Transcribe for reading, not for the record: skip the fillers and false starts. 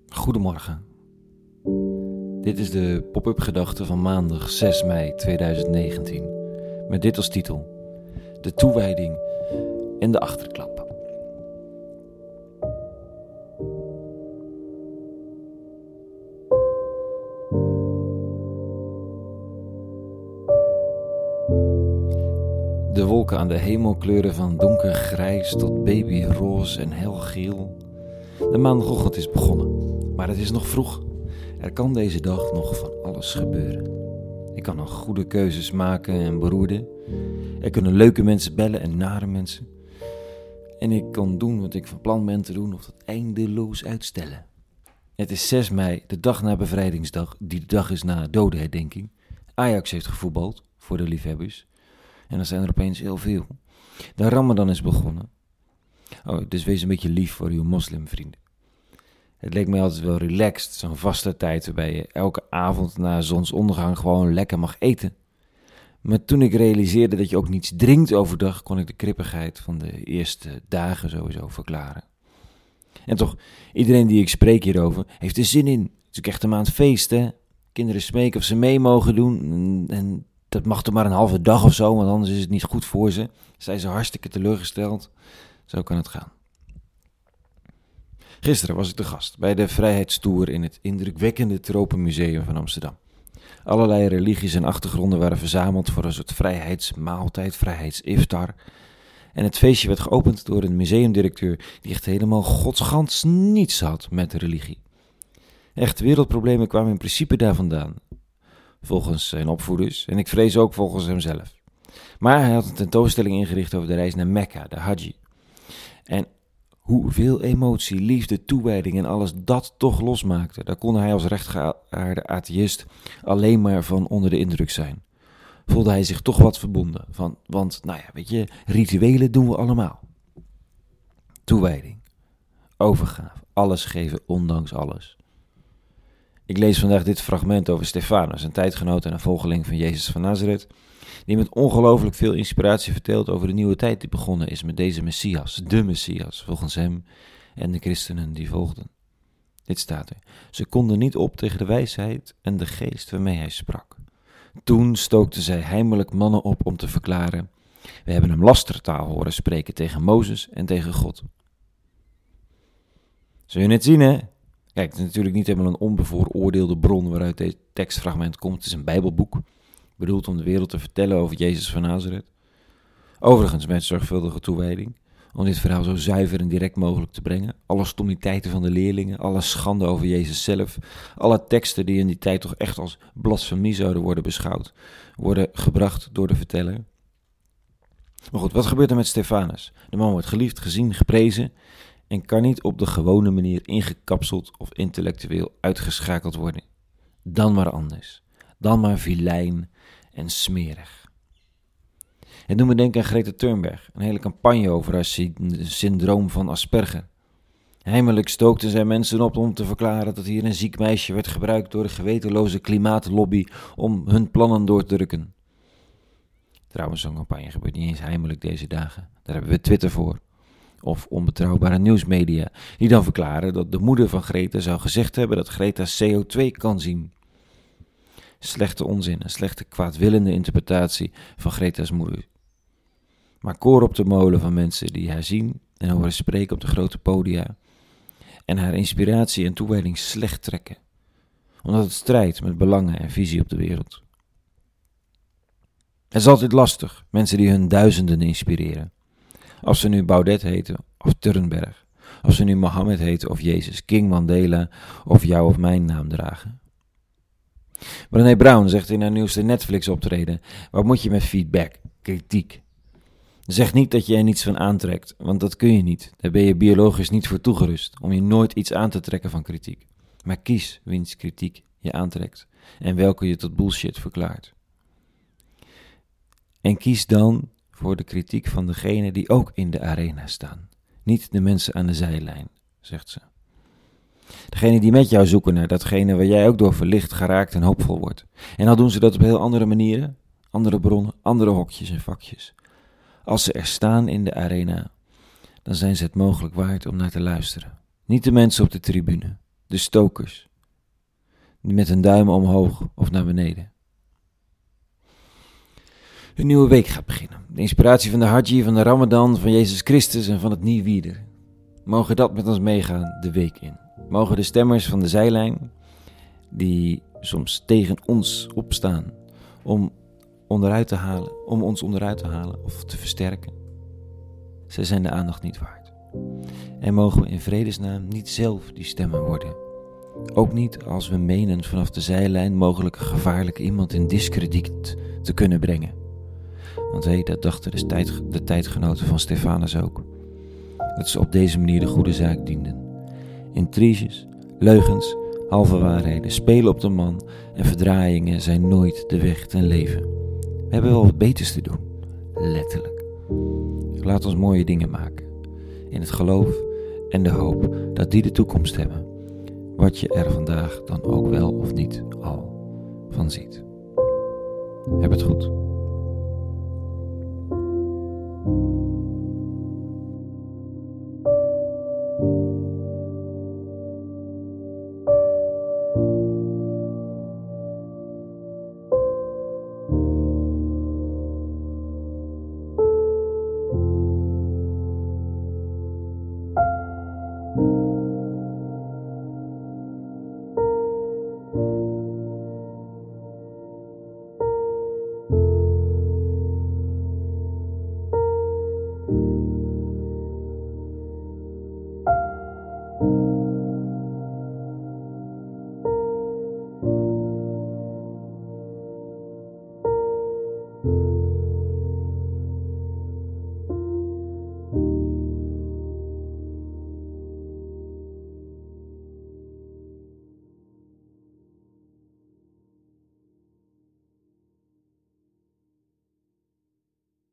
Goedemorgen. Dit is de pop-up gedachte van maandag 6 mei 2019. Met dit als titel: de toewijding en de achterklap. De wolken aan de hemel kleuren van donkergrijs tot babyroze en helgeel. De maandagochtend is begonnen, maar het is nog vroeg. Er kan deze dag nog van alles gebeuren. Ik kan nog goede keuzes maken en beroerde. Er kunnen leuke mensen bellen en nare mensen. En ik kan doen wat ik van plan ben te doen of dat eindeloos uitstellen. Het is 6 mei, de dag na bevrijdingsdag, die de dag is na dodenherdenking. Ajax heeft gevoetbald, voor de liefhebbers. En dan zijn er opeens heel veel. De Ramadan is begonnen. Dus wees een beetje lief voor uw moslimvrienden. Het leek mij altijd wel relaxed, zo'n vaste tijd waarbij je elke avond na zonsondergang gewoon lekker mag eten. Maar toen ik realiseerde dat je ook niets drinkt overdag, kon ik de krippigheid van de eerste dagen sowieso verklaren. En toch, iedereen die ik spreek hierover heeft er zin in. Het is ook echt een maand feest, hè. Kinderen smeken of ze mee mogen doen en dat mag toch maar een halve dag of zo, want anders is het niet goed voor ze. Zijn ze hartstikke teleurgesteld. Zo kan het gaan. Gisteren was ik de gast bij de Vrijheidstour in het indrukwekkende Tropenmuseum van Amsterdam. Allerlei religies en achtergronden waren verzameld voor een soort vrijheidsmaaltijd, vrijheidsiftar. En het feestje werd geopend door een museumdirecteur die echt helemaal godsgans niets had met de religie. Echt wereldproblemen kwamen in principe daar vandaan. Volgens zijn opvoeders en ik vrees ook volgens hemzelf. Maar hij had een tentoonstelling ingericht over de reis naar Mekka, de Hajj. En hoeveel emotie, liefde, toewijding en alles dat toch losmaakte, daar kon hij als rechtgeaarde atheïst alleen maar van onder de indruk zijn. Voelde hij zich toch wat verbonden, want weet je, rituelen doen we allemaal. Toewijding, overgave, alles geven ondanks alles. Ik lees vandaag dit fragment over Stefanus, een tijdgenoot en een volgeling van Jezus van Nazareth, die met ongelooflijk veel inspiratie vertelt over de nieuwe tijd die begonnen is met deze Messias, de Messias, volgens hem en de christenen die volgden. Dit staat er: ze konden niet op tegen de wijsheid en de geest waarmee hij sprak. Toen stookten zij heimelijk mannen op om te verklaren: we hebben hem lastertaal horen spreken tegen Mozes en tegen God. Zul je het zien, hè? Kijk, het is natuurlijk niet helemaal een onbevooroordeelde bron waaruit dit tekstfragment komt. Het is een bijbelboek, bedoeld om de wereld te vertellen over Jezus van Nazareth. Overigens met zorgvuldige toewijding, om dit verhaal zo zuiver en direct mogelijk te brengen. Alle stommiteiten van de leerlingen, alle schande over Jezus zelf, alle teksten die in die tijd toch echt als blasfemie zouden worden beschouwd, worden gebracht door de verteller. Maar goed, wat gebeurt er met Stefanus? De man wordt geliefd, gezien, geprezen en kan niet op de gewone manier ingekapseld of intellectueel uitgeschakeld worden. Dan maar anders. Dan maar vilijn en smerig. Het doet me denken aan Greta Thunberg, een hele campagne over haar syndroom van Asperger. Heimelijk stookten zij mensen op om te verklaren dat hier een ziek meisje werd gebruikt door de gewetenloze klimaatlobby om hun plannen door te drukken. Trouwens, zo'n campagne gebeurt niet eens heimelijk deze dagen. Daar hebben we Twitter voor. Of onbetrouwbare nieuwsmedia, die dan verklaren dat de moeder van Greta zou gezegd hebben dat Greta CO2 kan zien. Slechte onzin, een slechte kwaadwillende interpretatie van Greta's moeder. Maar koor op de molen van mensen die haar zien en horen spreken op de grote podia en haar inspiratie en toewijding slecht trekken, omdat het strijdt met belangen en visie op de wereld. Het is altijd lastig, mensen die hun duizenden inspireren. Of ze nu Baudet heten of Turnberg, of ze nu Mohammed heten of Jezus, King Mandela of jouw of mijn naam dragen. Brené Brown zegt in haar nieuwste Netflix-optreden: wat moet je met feedback, kritiek? Zeg niet dat je er niets van aantrekt, want dat kun je niet. Daar ben je biologisch niet voor toegerust, om je nooit iets aan te trekken van kritiek. Maar kies wiens kritiek je aantrekt en welke je tot bullshit verklaart. En kies dan voor de kritiek van degenen die ook in de arena staan. Niet de mensen aan de zijlijn, zegt ze. Degenen die met jou zoeken naar datgene waar jij ook door verlicht, geraakt en hoopvol wordt. En al doen ze dat op heel andere manieren, andere bronnen, andere hokjes en vakjes. Als ze er staan in de arena, dan zijn ze het mogelijk waard om naar te luisteren. Niet de mensen op de tribune, de stokers, met een duim omhoog of naar beneden. Een nieuwe week gaat beginnen. De inspiratie van de Hajji, van de Ramadan, van Jezus Christus en van het Nieuwwieder. Mogen dat met ons meegaan de week in. Mogen de stemmers van de zijlijn, die soms tegen ons opstaan om ons onderuit te halen of te versterken, zij zijn de aandacht niet waard. En mogen we in vredesnaam niet zelf die stemmen worden. Ook niet als we menen vanaf de zijlijn mogelijk een gevaarlijke iemand in diskrediet te kunnen brengen. Want dat dachten de tijdgenoten van Stefanus ook. Dat ze op deze manier de goede zaak dienden. Intriges, leugens, halve waarheden, spelen op de man en verdraaiingen zijn nooit de weg ten leven. We hebben wel wat beters te doen, letterlijk. Laat ons mooie dingen maken, in het geloof en de hoop dat die de toekomst hebben, wat je er vandaag dan ook wel of niet al van ziet. Heb het goed.